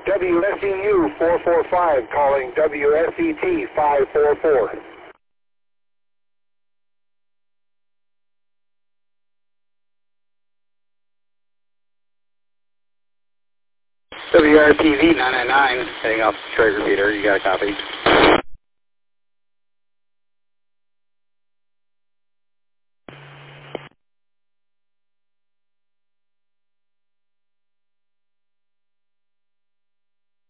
WSEU 445 calling WSET 544. WRTV 999 heading off Detroit repeater. You got a copy?